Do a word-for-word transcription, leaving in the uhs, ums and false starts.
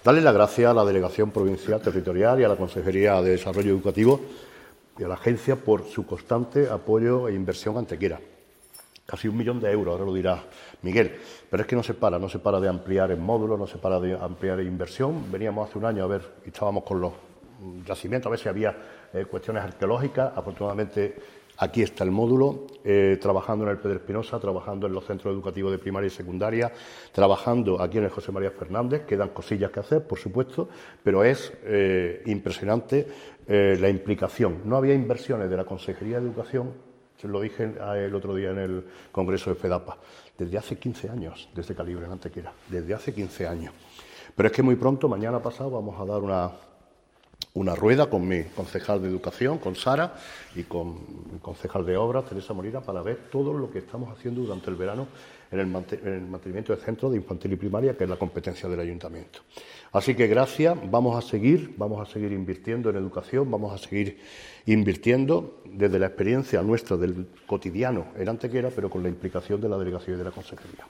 Darle las gracias a la Delegación Provincial Territorial y a la Consejería de Desarrollo Educativo y a la Agencia por su constante apoyo e inversión Antequera. Casi un millón de euros, ahora lo dirá Miguel. Pero es que no se para, no se para de ampliar el módulo, no se para de ampliar inversión. Veníamos hace un año a ver, y estábamos con los yacimientos, a ver si había eh, cuestiones arqueológicas. Afortunadamente, aquí está el módulo, eh, trabajando en el Pedro Espinosa, trabajando en los centros educativos de primaria y secundaria, trabajando aquí en el José María Fernández. Quedan cosillas que hacer, por supuesto, pero es eh, impresionante eh, la implicación. No había inversiones de la Consejería de Educación, se lo dije el otro día en el Congreso de FEDAPA, desde hace quince años, desde Calibre en Antequera, desde hace quince años. Pero es que muy pronto, mañana pasado, vamos a dar una, una rueda con mi concejal de Educación, con Sara, y con mi concejal de Obras, Teresa Molina, para ver todo lo que estamos haciendo durante el verano en el, mant- en el mantenimiento de centros de infantil y primaria, que es la competencia del Ayuntamiento. Así que gracias, vamos a seguir, vamos a seguir invirtiendo en educación, vamos a seguir invirtiendo desde la experiencia nuestra del cotidiano en Antequera, pero con la implicación de la Delegación y de la Consejería.